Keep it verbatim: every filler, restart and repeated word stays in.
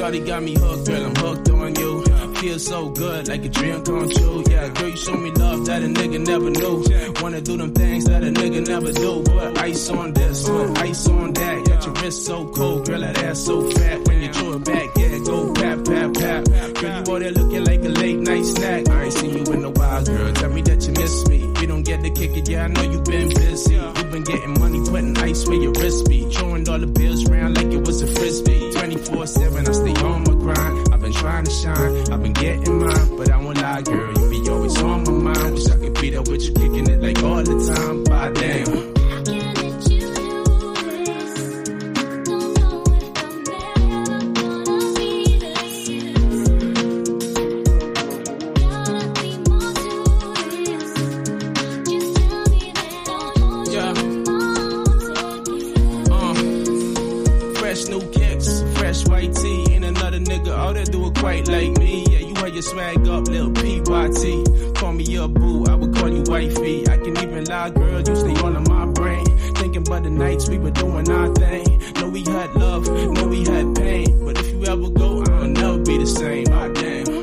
Shawty got me hooked, girl, I'm hooked on you. Feel so good, like a dream come true. Yeah, girl, you show me love that a nigga never knew. Wanna do them things that a nigga never do. Put ice on this, put ice on that. Got your wrist so cold, girl, that ass so fat. When you throw it back, yeah, go pap, pap, pap. Girl, you out there looking like a late night snack. I ain't seen you in a while, girl, tell me that you miss me. You don't get to kick it, yeah, I know you been busy. You been getting money, putting ice where your wrist be. Throwing all the bills around like it was a frisbee. twenty-four seven, I stay on my grind. I've been trying to shine, I've been getting mine. But I won't lie, girl, you be always on my mind. Wish I could be there with you, kicking it like all the time. But damn. Quite like me, yeah, you had your swag up, little P Y T. Call me your boo, I would call you wifey. I can even lie, girl, you stay all in my brain. Thinking about the nights we were doing our thing. Know we had love, know we had pain. But if you ever go, I'll never be the same, my damn.